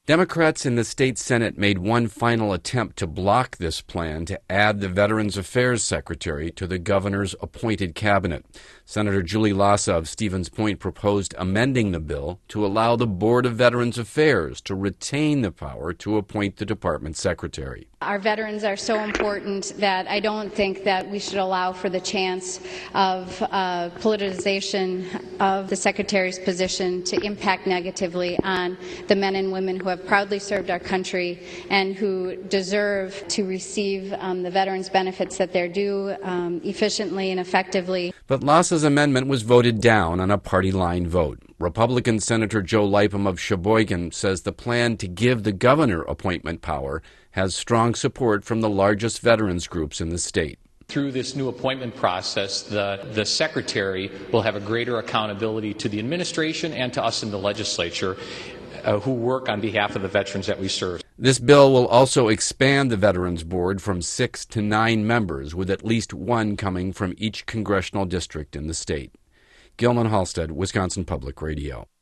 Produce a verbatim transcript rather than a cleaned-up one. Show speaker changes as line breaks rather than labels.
Democrats in the state Senate made one final attempt to block this plan to add the Veterans Affairs Secretary to the governor's appointed cabinet. Senator Julie Lassa of Stevens Point proposed amending the bill to allow the Board of Veterans Affairs to retain the power to appoint the department's secretary.
Our veterans are so important that I don't think that we should allow for the chance of uh, politicization of the secretary's position to impact negatively on the men and women who have proudly served our country and who deserve to receive um, the veterans' benefits that they're due um, efficiently and effectively.
But Lassa's amendment was voted down on a party-line vote. Republican Senator Joe Lipham of Sheboygan says the plan to give the governor appointment power has strong support from the largest veterans groups in the state.
Through this new appointment process, the, the Secretary will have a greater accountability to the administration and to us in the legislature uh, who work on behalf of the veterans that we serve.
This bill will also expand the Veterans Board from six to nine members, with at least one coming from each congressional district in the state. Gilman Halstead, Wisconsin Public Radio.